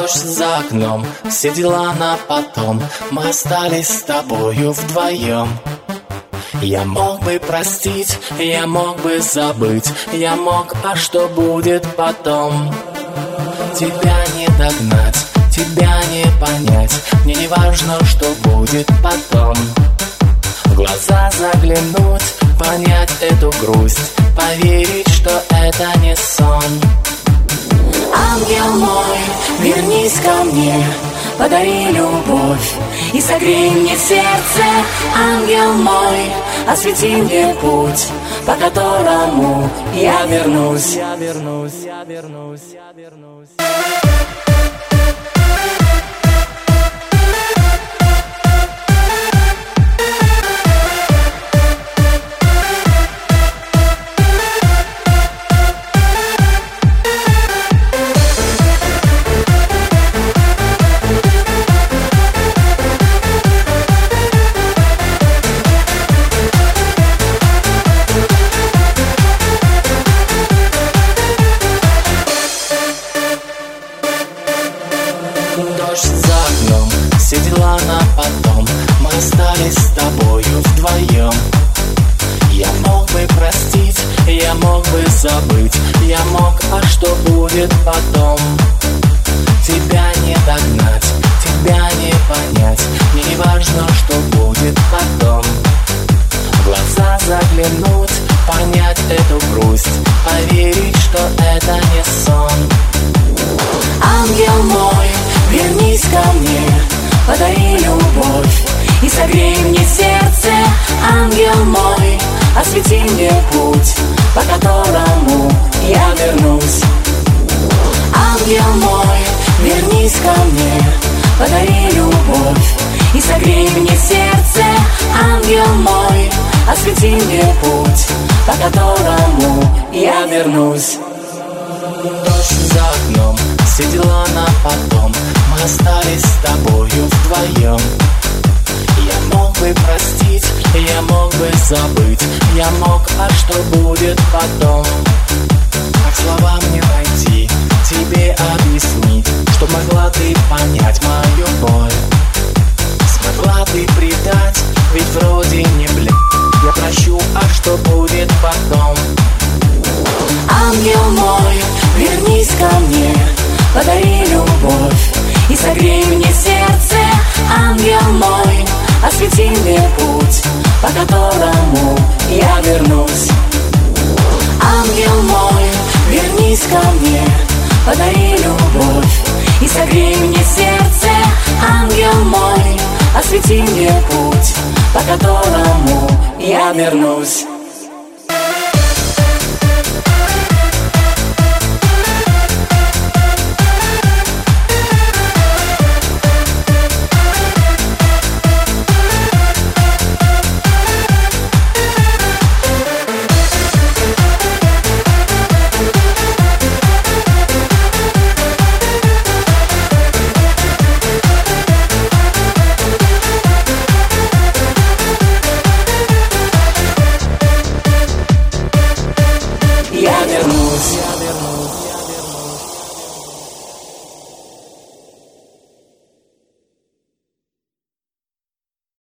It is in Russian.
Дождь за окном, все дела на потом. Мы остались с тобою вдвоем. Я мог бы простить, я мог бы забыть, я мог, а что будет потом? Тебя не догнать, тебя не понять, мне не важно, что будет потом. В глаза заглянуть, понять эту грусть, поверить, что это не сон. Ангел мой, вернись ко мне, подари любовь и согрей мне сердце. Ангел мой, освети мне путь, по которому я вернусь. Дождь за окном, все дела на потом. Мы остались с тобою вдвоем. Я мог бы простить, я мог бы забыть, я мог, а что будет потом? Тебя не догнать, тебя не понять, мне не важно, что будет потом. В глаза заглянуть, понять эту грусть, поверить, что это не сон. Ангел мой, вернись ко мне, подари любовь и согрей мне сердце. Ангел мой, освети мне путь, по которому я вернусь. Ангел мой, вернись ко мне, подари любовь и согрей мне сердце. Ангел мой, освети мне путь, по которому я вернусь. Дождь за окном, все дела на потом. Мы остались с тобою вдвоем. Я мог бы простить, я мог бы забыть, я мог, а что будет потом? Как слова мне найти, тебе объяснить, чтоб могла ты понять мою боль? Смогла ты предать, ведь вроде не я прощу, а что будет потом? Ангел мой, вернись ко мне, подари любовь и согрей мне сердце. Ангел мой, освети мне путь, по которому я вернусь. Ангел мой, вернись ко мне, подари любовь и согрей мне сердце. Ангел мой, освети мне путь, по которому я вернусь.